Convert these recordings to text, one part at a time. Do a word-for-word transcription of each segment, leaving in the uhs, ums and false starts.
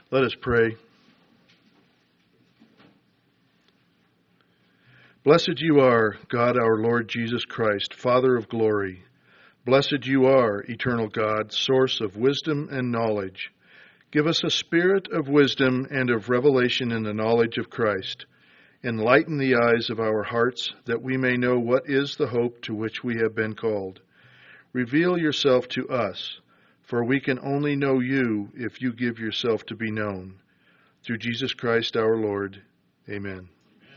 Let us pray. Blessed you are, God our Lord Jesus Christ, Father of glory. Blessed you are, eternal God, source of wisdom and knowledge. Give us a spirit of wisdom and of revelation in the knowledge of Christ. Enlighten the eyes of our hearts, that we may know what is the hope to which we have been called. Reveal yourself to us, for we can only know you if you give yourself to be known. Through Jesus Christ our Lord. Amen.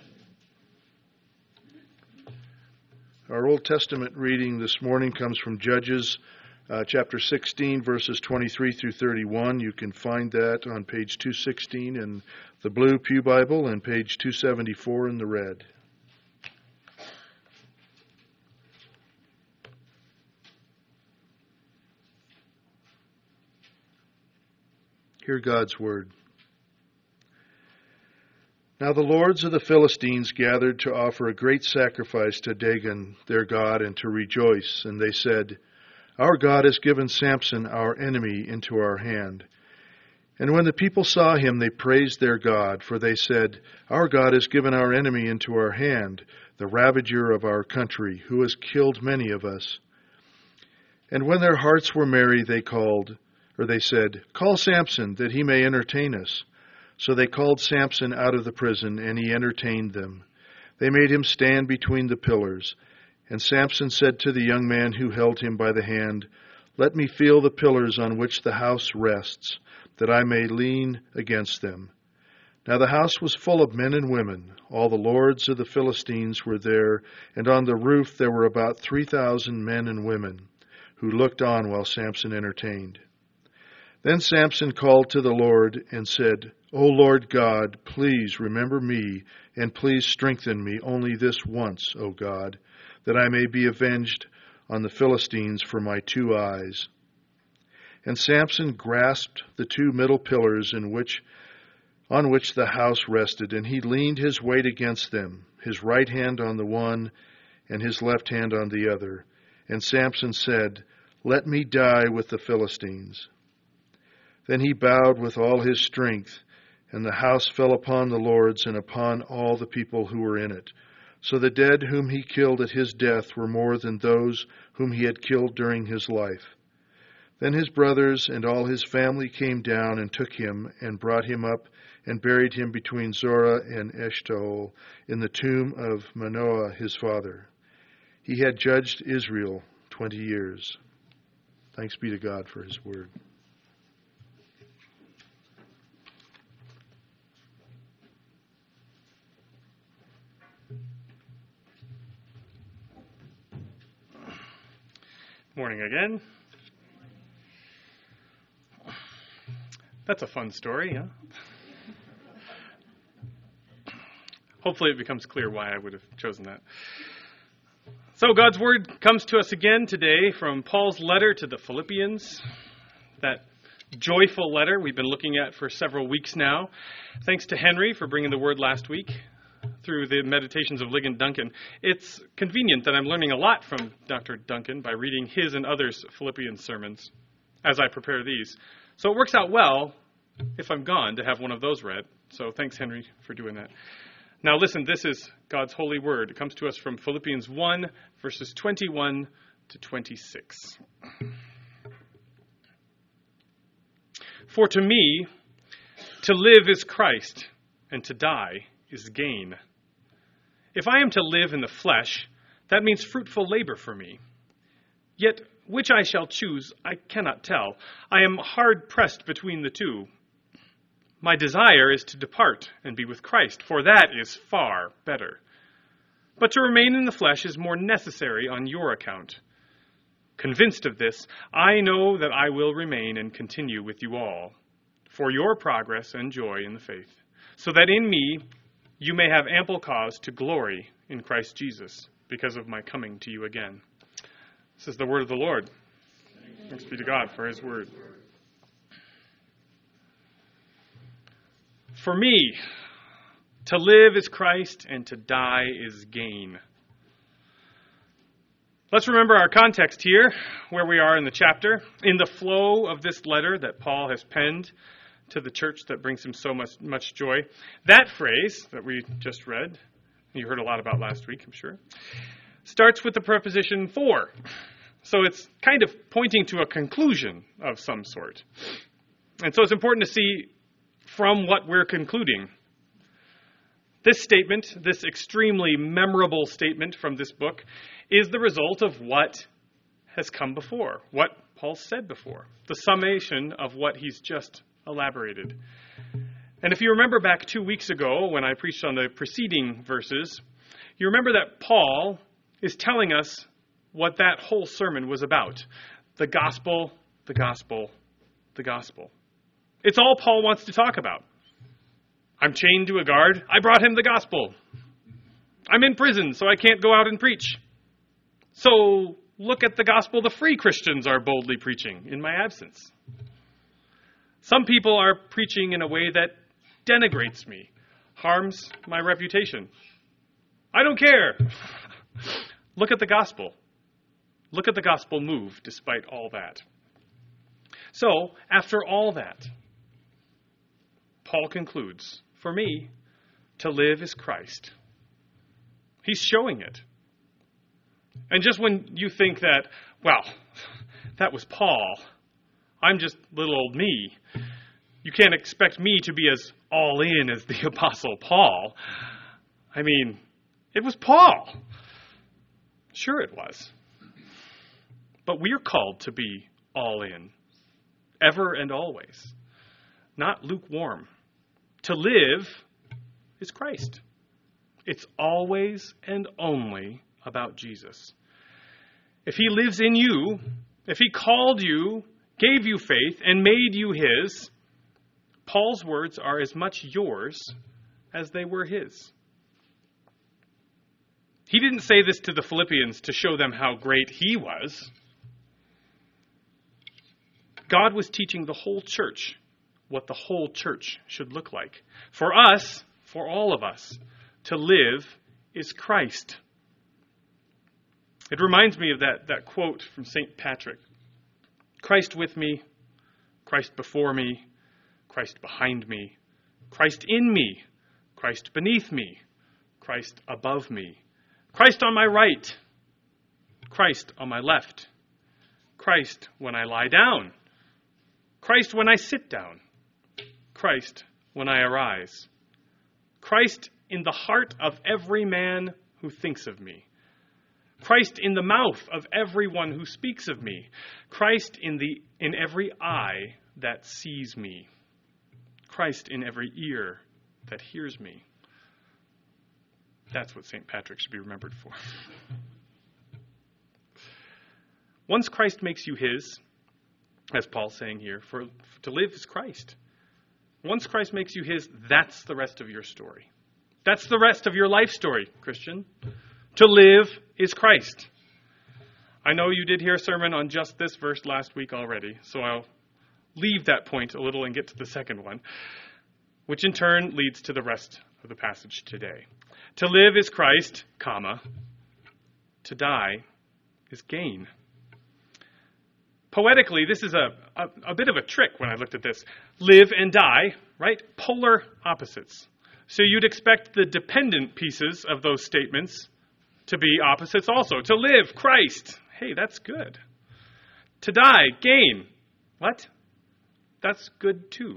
Our Old Testament reading this morning comes from Judges uh, chapter sixteen, verses twenty-three through thirty-one. You can find that on page two sixteen in the blue Pew Bible and page two seventy-four in the red. Hear God's word. Now the lords of the Philistines gathered to offer a great sacrifice to Dagon, their god, and to rejoice. And they said, Our God has given Samson, our enemy, into our hand. And when the people saw him, they praised their God, for they said, Our God has given our enemy into our hand, the ravager of our country, who has killed many of us. And when their hearts were merry, they called, or they said, Call Samson, that he may entertain us. So they called Samson out of the prison, and he entertained them. They made him stand between the pillars. And Samson said to the young man who held him by the hand, Let me feel the pillars on which the house rests, that I may lean against them. Now the house was full of men and women. All the lords of the Philistines were there, and on the roof there were about three thousand men and women, who looked on while Samson entertained. Then Samson called to the Lord and said, O Lord God, please remember me, and please strengthen me only this once, O God, that I may be avenged on the Philistines for my two eyes. And Samson grasped the two middle pillars in which, on which the house rested, and he leaned his weight against them, his right hand on the one and his left hand on the other. And Samson said, Let me die with the Philistines. Then he bowed with all his strength, and the house fell upon the lords and upon all the people who were in it. So the dead whom he killed at his death were more than those whom he had killed during his life. Then his brothers and all his family came down and took him and brought him up and buried him between Zorah and Eshtaol in the tomb of Manoah his father. He had judged Israel twenty years. Thanks be to God for his word. Morning again. That's a fun story, huh? Hopefully it becomes clear why I would have chosen that. So God's word comes to us again today from Paul's letter to the Philippians, that joyful letter we've been looking at for several weeks now. Thanks to Henry for bringing the word last week through the meditations of Ligon Duncan. It's convenient that I'm learning a lot from Doctor Duncan by reading his and others' Philippians sermons as I prepare these. So it works out well, if I'm gone, to have one of those read. So thanks, Henry, for doing that. Now listen, this is God's holy word. It comes to us from Philippians one, verses twenty-one to twenty-six. For to me, to live is Christ, and to die is gain. If I am to live in the flesh, that means fruitful labor for me. Yet which I shall choose, I cannot tell. I am hard pressed between the two. My desire is to depart and be with Christ, for that is far better. But to remain in the flesh is more necessary on your account. Convinced of this, I know that I will remain and continue with you all, for your progress and joy in the faith, so that in me you may have ample cause to glory in Christ Jesus, because of my coming to you again. This is the word of the Lord. Thanks be to God for his word. For me, to live is Christ, and to die is gain. Let's remember our context here, where we are in the chapter. In the flow of this letter that Paul has penned to the church that brings him so much, much joy. That phrase that we just read, you heard a lot about last week, I'm sure, starts with the preposition for. So it's kind of pointing to a conclusion of some sort. And so it's important to see from what we're concluding. This statement, this extremely memorable statement from this book, is the result of what has come before, what Paul said before, the summation of what he's just elaborated. And if you remember back two weeks ago when I preached on the preceding verses, you remember that Paul is telling us what that whole sermon was about. The gospel, the gospel, the gospel. It's all Paul wants to talk about. I'm chained to a guard. I brought him the gospel. I'm in prison, so I can't go out and preach. So look at the gospel the free Christians are boldly preaching in my absence. Some people are preaching in a way that denigrates me, harms my reputation. I don't care. Look at the gospel. Look at the gospel move despite all that. So, after all that, Paul concludes, for me, to live is Christ. He's showing it. And just when you think that, well, that was Paul, I'm just little old me, you can't expect me to be as all in as the Apostle Paul. I mean, it was Paul. Sure it was. But we're called to be all in, ever and always, not lukewarm. To live is Christ. It's always and only about Jesus. If he lives in you, if he called you, gave you faith, and made you his, Paul's words are as much yours as they were his. He didn't say this to the Philippians to show them how great he was. God was teaching the whole church what the whole church should look like. For us, for all of us, to live is Christ. It reminds me of that, that quote from Saint Patrick. Christ with me, Christ before me, Christ behind me, Christ in me, Christ beneath me, Christ above me, Christ on my right, Christ on my left, Christ when I lie down, Christ when I sit down, Christ when I arise, Christ in the heart of every man who thinks of me, Christ in the mouth of everyone who speaks of me, Christ in the in every eye that sees me, Christ in every ear that hears me. That's what Saint Patrick should be remembered for. Once Christ makes you his, as Paul's saying here, for to live is Christ. Once Christ makes you his, that's the rest of your story. That's the rest of your life story, Christian. To live is Christ. I know you did hear a sermon on just this verse last week already, so I'll leave that point a little and get to the second one, which in turn leads to the rest of the passage today. To live is Christ, comma, to die is gain. Poetically, this is a, a, a bit of a trick when I looked at this. Live and die, right? Polar opposites. So you'd expect the dependent pieces of those statements to be opposites also. To live, Christ. Hey, that's good. To die, gain. What? That's good too.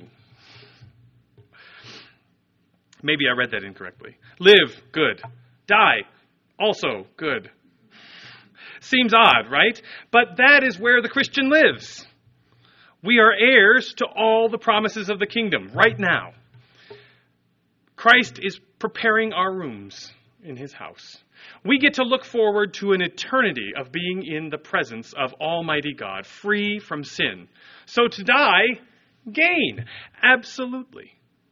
Maybe I read that incorrectly. Live, good. Die, also good. Seems odd, right? But that is where the Christian lives. We are heirs to all the promises of the kingdom right now. Christ is preparing our rooms in his house. We get to look forward to an eternity of being in the presence of Almighty God, free from sin. So to die, gain. Absolutely.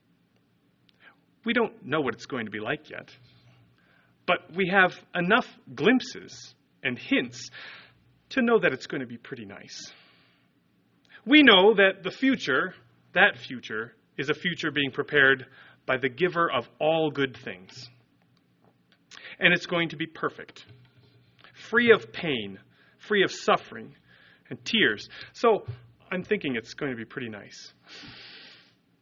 We don't know what it's going to be like yet. But we have enough glimpses and hints to know that it's going to be pretty nice. We know that the future, that future, is a future being prepared by the giver of all good things. And it's going to be perfect, free of pain, free of suffering and tears. So I'm thinking it's going to be pretty nice.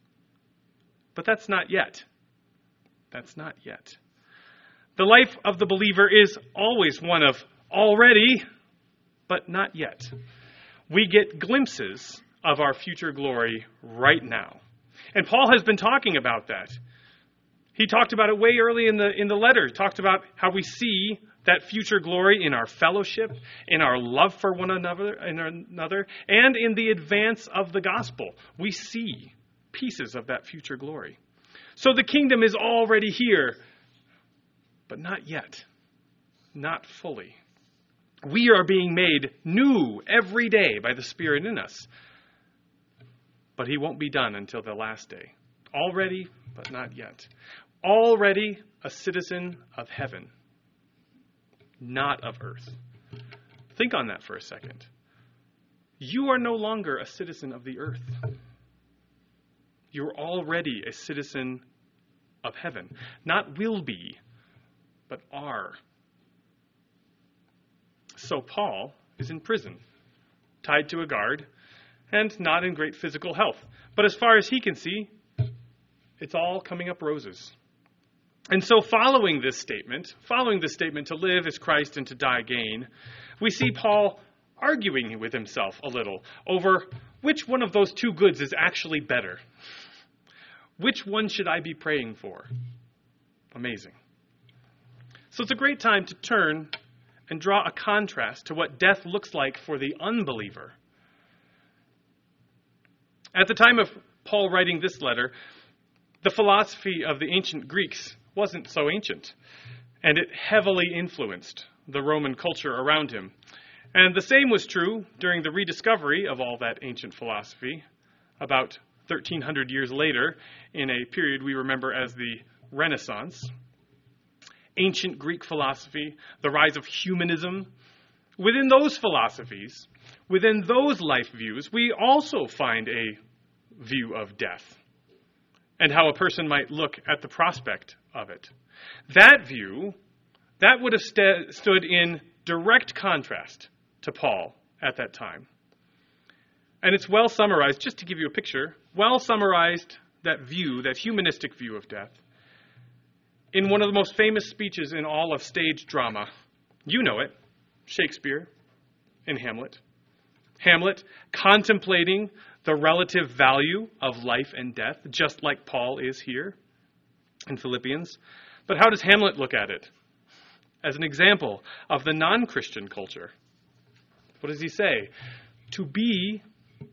But that's not yet. That's not yet. The life of the believer is always one of already, but not yet. We get glimpses of our future glory right now. And Paul has been talking about that. He talked about it way early in the in the letter. He talked about how we see that future glory in our fellowship, in our love for one another, in another, and in the advance of the gospel. We see pieces of that future glory. So the kingdom is already here, but not yet. Not fully. We are being made new every day by the Spirit in us. But he won't be done until the last day. Already, but not yet. Already a citizen of heaven, not of earth. Think on that for a second. You are no longer a citizen of the earth. You're already a citizen of heaven. Not will be, but are. So Paul is in prison, tied to a guard, and not in great physical health. But as far as he can see, it's all coming up roses. And so following this statement, following this statement, to live is Christ and to die gain, we see Paul arguing with himself a little over which one of those two goods is actually better. Which one should I be praying for? Amazing. So it's a great time to turn and draw a contrast to what death looks like for the unbeliever. At the time of Paul writing this letter, the philosophy of the ancient Greeks wasn't so ancient, and it heavily influenced the Roman culture around him. And the same was true during the rediscovery of all that ancient philosophy, about thirteen hundred years later, in a period we remember as the Renaissance. Ancient Greek philosophy, the rise of humanism. Within those philosophies, within those life views, we also find a view of death and how a person might look at the prospect of it. That view, that would have st- stood in direct contrast to Paul at that time. And it's well summarized, just to give you a picture, well summarized, that view, that humanistic view of death, in one of the most famous speeches in all of stage drama. You know it, Shakespeare in Hamlet. Hamlet contemplating the relative value of life and death, just like Paul is here in Philippians. But how does Hamlet look at it? As an example of the non-Christian culture. What does he say? To be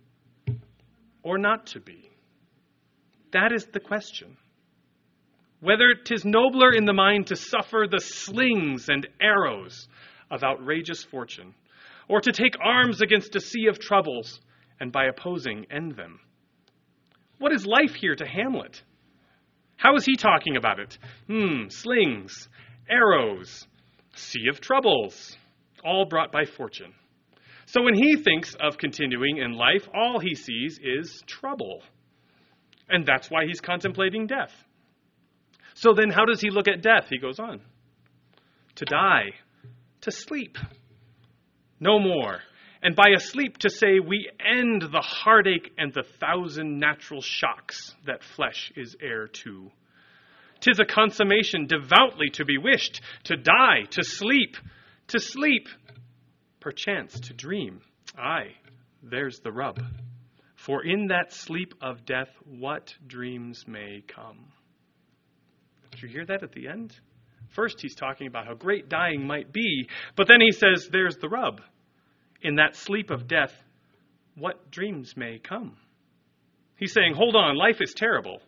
or not to be? That is the question. Whether 'tis nobler in the mind to suffer the slings and arrows of outrageous fortune, or to take arms against a sea of troubles, and by opposing end them. What is life here to Hamlet? How is he talking about it? Hmm, slings, arrows, sea of troubles, all brought by fortune. So when he thinks of continuing in life, all he sees is trouble. And that's why he's contemplating death. So then how does he look at death? He goes on. To die, to sleep. No more. And by asleep to say we end the heartache and the thousand natural shocks that flesh is heir to. 'Tis a consummation devoutly to be wished, to die, to sleep, to sleep, perchance to dream. Aye, there's the rub. For in that sleep of death, what dreams may come. Did you hear that at the end? First, he's talking about how great dying might be, but then he says, there's the rub. In that sleep of death, what dreams may come. He's saying, hold on, life is terrible,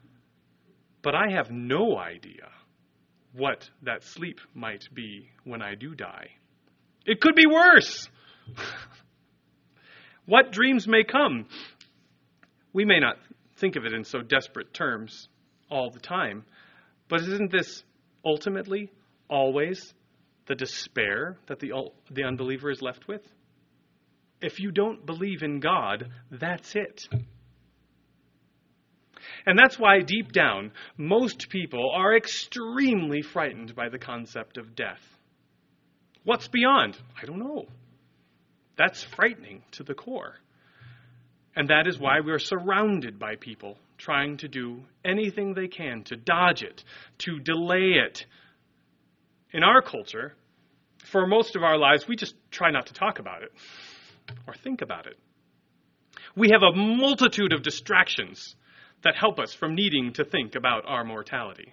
but I have no idea what that sleep might be when I do die. It could be worse. What dreams may come? We may not think of it in so desperate terms all the time, but isn't this ultimately always the despair that the, the unbeliever is left with? If you don't believe in God, that's it. And that's why deep down, most people are extremely frightened by the concept of death. What's beyond? I don't know. That's frightening to the core. And that is why we are surrounded by people trying to do anything they can to dodge it, to delay it. In our culture, for most of our lives, we just try not to talk about it or think about it. We have a multitude of distractions that help us from needing to think about our mortality.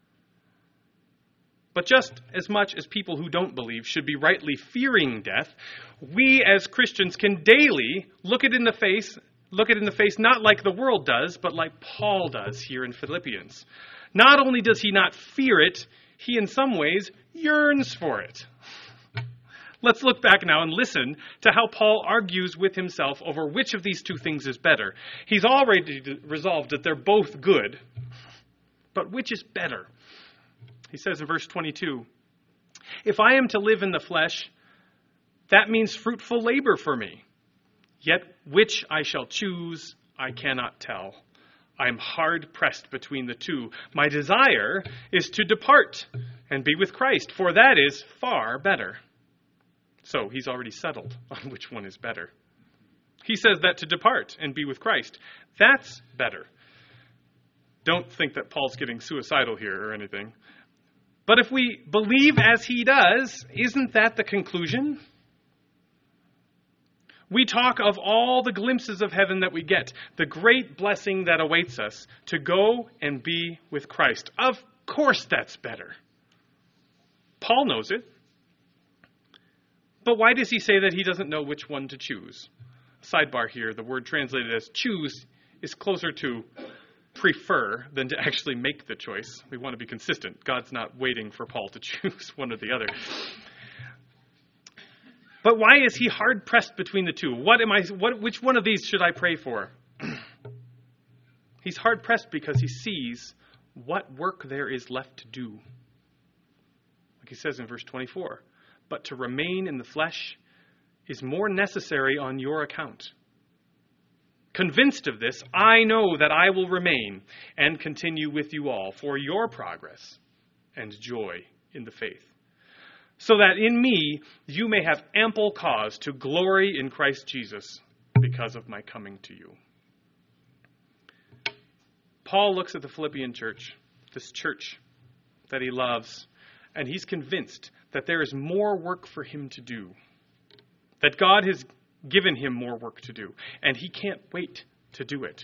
But just as much as people who don't believe should be rightly fearing death, we as Christians can daily look it in the face, look it in the face not like the world does, but like Paul does here in Philippians. Not only does he not fear it, he in some ways yearns for it. Let's look back now and listen to how Paul argues with himself over which of these two things is better. He's already resolved that they're both good, but which is better? He says in verse twenty-two, "If I am to live in the flesh, that means fruitful labor for me. Yet which I shall choose, I cannot tell. I am hard pressed between the two. My desire is to depart and be with Christ, for that is far better." So he's already settled on which one is better. He says that to depart and be with Christ, that's better. Don't think that Paul's getting suicidal here or anything. But if we believe as he does, isn't that the conclusion? We talk of all the glimpses of heaven that we get, the great blessing that awaits us to go and be with Christ. Of course that's better. Paul knows it. But why does he say that he doesn't know which one to choose? Sidebar here, the word translated as choose is closer to prefer than to actually make the choice. We want to be consistent. God's not waiting for Paul to choose one or the other. But why is he hard pressed between the two? What am I? What? Which one of these should I pray for? He's hard pressed because he sees what work there is left to do. Like he says in verse twenty-four, "But to remain in the flesh is more necessary on your account. Convinced of this, I know that I will remain and continue with you all for your progress and joy in the faith, so that in me you may have ample cause to glory in Christ Jesus because of my coming to you." Paul looks at the Philippian church, this church that he loves, and he's convinced that there is more work for him to do, that God has given him more work to do, and he can't wait to do it.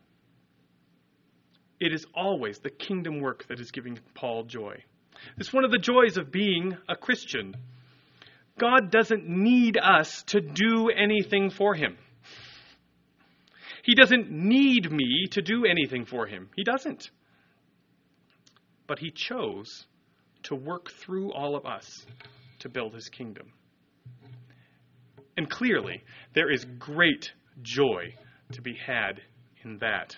It is always the kingdom work that is giving Paul joy. It's one of the joys of being a Christian. God doesn't need us to do anything for him. He doesn't need me to do anything for him. He doesn't. But he chose to work through all of us to build his kingdom. And clearly, there is great joy to be had in that.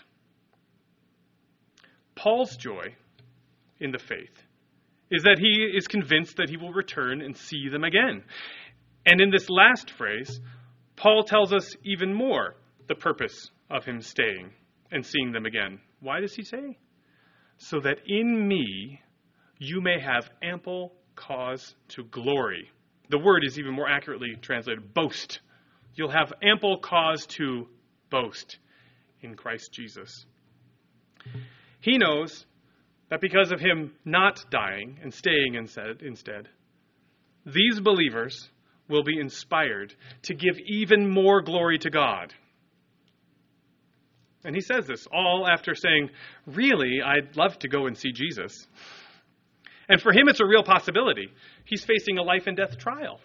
Paul's joy in the faith is that he is convinced that he will return and see them again. And in this last phrase, Paul tells us even more the purpose of him staying and seeing them again. Why does he say? "So that in me you may have ample cause to glory." The word is even more accurately translated, boast. You'll have ample cause to boast in Christ Jesus. He knows that because of him not dying and staying instead, these believers will be inspired to give even more glory to God. And he says this all after saying, really, I'd love to go and see Jesus. And for him, it's a real possibility. He's facing a life and death trial.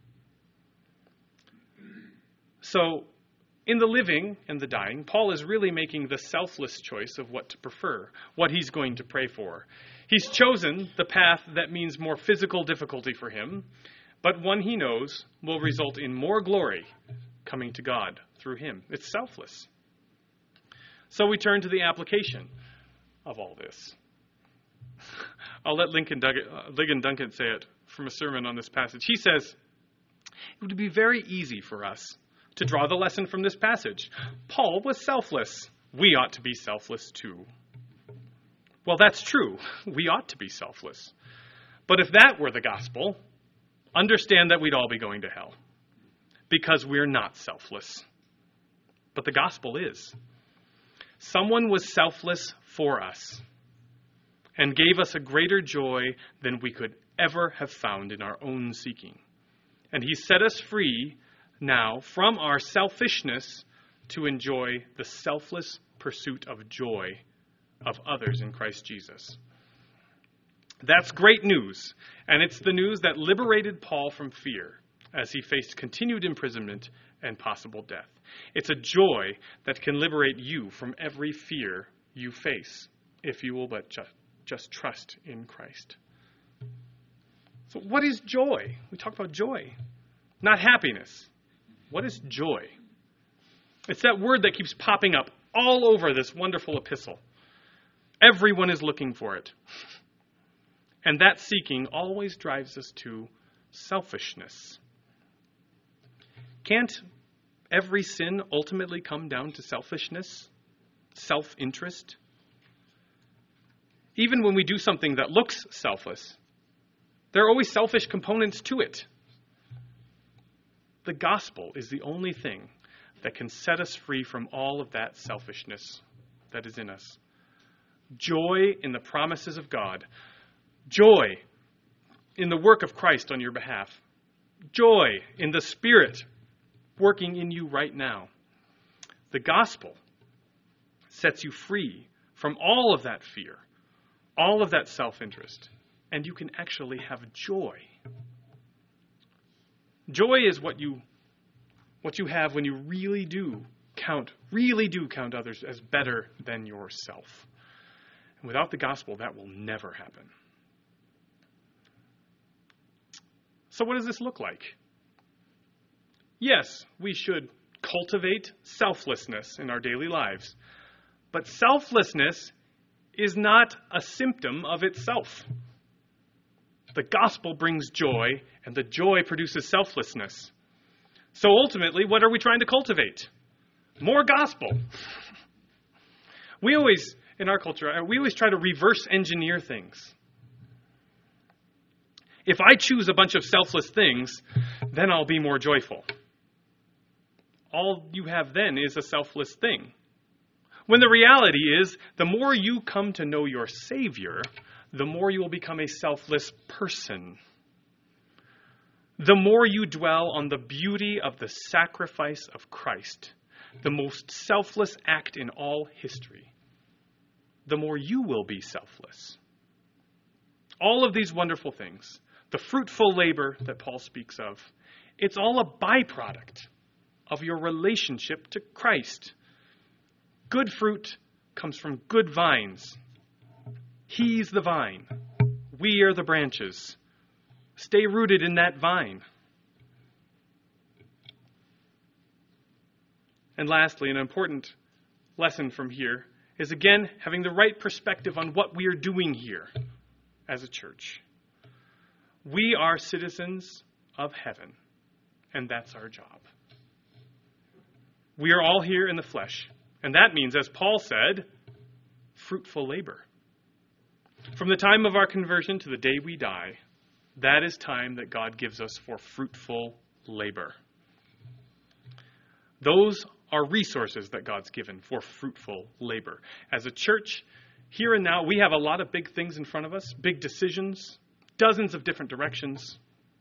So, in the living and the dying, Paul is really making the selfless choice of what to prefer, what he's going to pray for. He's chosen the path that means more physical difficulty for him, but one he knows will result in more glory coming to God through him. It's selfless. So we turn to the application of all this. I'll let Lincoln Duncan, uh, Ligon Duncan say it from a sermon on this passage. He says, it would be very easy for us to draw the lesson from this passage. Paul was selfless. We ought to be selfless too. Well, that's true. We ought to be selfless. But if that were the gospel, understand that we'd all be going to hell because we're not selfless. but the gospel is. Someone was selfless for us and gave us a greater joy than we could ever have found in our own seeking. And he set us free now from our selfishness to enjoy the selfless pursuit of joy of others in Christ Jesus. That's great news, and it's the news that liberated Paul from fear as he faced continued imprisonment and possible death. It's a joy that can liberate you from every fear you face if you will but just, just trust in Christ. So what is joy? We talk about joy, not happiness. What is joy? It's that word that keeps popping up all over this wonderful epistle. Everyone is looking for it. And that seeking always drives us to selfishness. Can't every sin ultimately come down to selfishness, self-interest? Even when we do something that looks selfless, there are always selfish components to it. The gospel is the only thing that can set us free from all of that selfishness that is in us. Joy in the promises of God. Joy in the work of Christ on your behalf. Joy in the Spirit working in you right now. The gospel sets you free from all of that fear, all of that self-interest, and you can actually have joy. Joy is what you what you have when you really do count, really do count others as better than yourself. And without the gospel, that will never happen. So what does this look like? Yes, we should cultivate selflessness in our daily lives. But selflessness is not a symptom of itself. The gospel brings joy, and the joy produces selflessness. So ultimately, what are we trying to cultivate? More gospel. We always, in our culture, we always try to reverse engineer things. If I choose a bunch of selfless things, then I'll be more joyful. All you have then is a selfless thing. When the reality is, the more you come to know your Savior, the more you will become a selfless person. The more you dwell on the beauty of the sacrifice of Christ, the most selfless act in all history, the more you will be selfless. All of these wonderful things, the fruitful labor that Paul speaks of, it's all a byproduct of your relationship to Christ. Good fruit comes from good vines. He's the vine. We are the branches. Stay rooted in that vine. And lastly, an important lesson from here is, again, having the right perspective on what we are doing here as a church. We are citizens of heaven, and that's our job. We are all here in the flesh, and that means, as Paul said, fruitful labor. From the time of our conversion to the day we die, that is time that God gives us for fruitful labor. Those are resources that God's given for fruitful labor. As a church, here and now, we have a lot of big things in front of us, big decisions, dozens of different directions.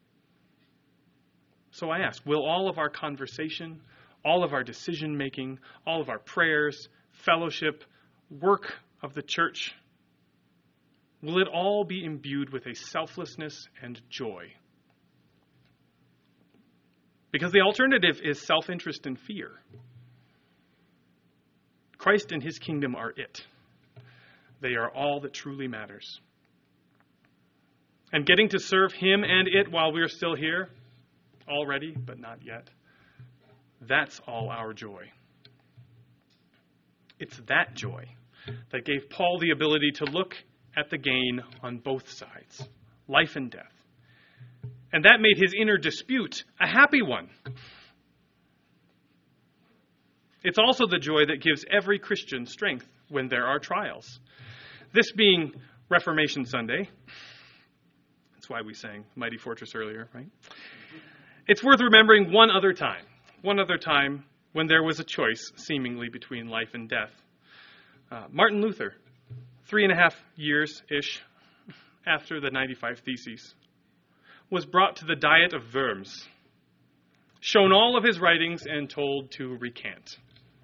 So I ask, will all of our conversation, all of our decision-making, all of our prayers, fellowship, work of the church, will it all be imbued with a selflessness and joy? Because the alternative is self-interest and fear. Christ and his kingdom are it. They are all that truly matters. And getting to serve him and it while we are still here, already, but not yet, that's all our joy. It's that joy that gave Paul the ability to look at the gain on both sides, life and death. And that made his inner dispute a happy one. It's also the joy that gives every Christian strength when there are trials. This being Reformation Sunday, that's why we sang Mighty Fortress earlier, right? It's worth remembering one other time, one other time when there was a choice, seemingly, between life and death. Uh, Martin Luther, three and a half years-ish after the ninety-five Theses, was brought to the Diet of Worms, shown all of his writings, and told to recant.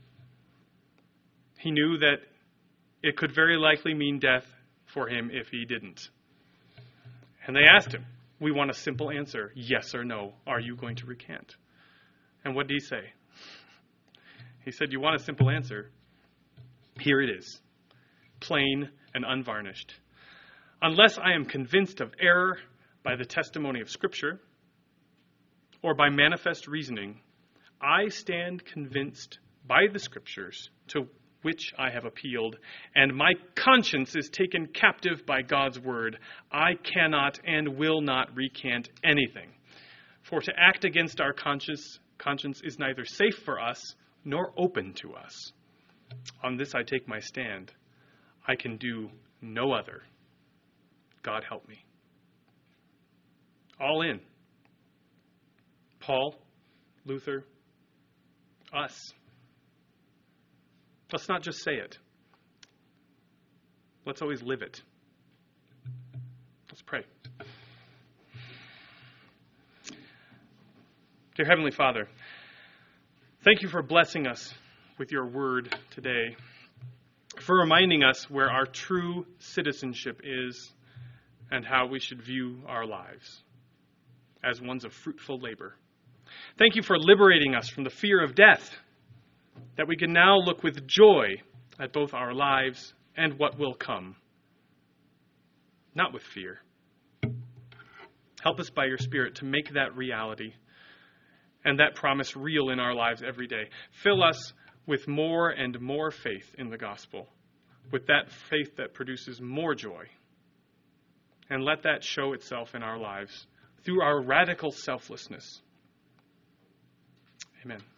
He knew that it could very likely mean death for him if he didn't. And they asked him, we want a simple answer, yes or no. Are you going to recant? And what did he say? He said, you want a simple answer? Here it is, plain and unvarnished. Unless I am convinced of error by the testimony of Scripture or by manifest reasoning, I stand convinced by the Scriptures to which I have appealed, and my conscience is taken captive by God's word. I cannot and will not recant anything. For to act against our conscience, conscience is neither safe for us nor open to us. On this I take my stand. I can do no other. God help me. All in. Paul, Luther, us. Let's not just say it. Let's always live it. Let's pray. Dear Heavenly Father, thank you for blessing us with your word today, for reminding us where our true citizenship is and how we should view our lives as ones of fruitful labor. Thank you for liberating us from the fear of death, that we can now look with joy at both our lives and what will come, not with fear. Help us by your Spirit to make that reality and that promise real in our lives every day. Fill us with more and more faith in the gospel, with that faith that produces more joy. And let that show itself in our lives through our radical selflessness. Amen.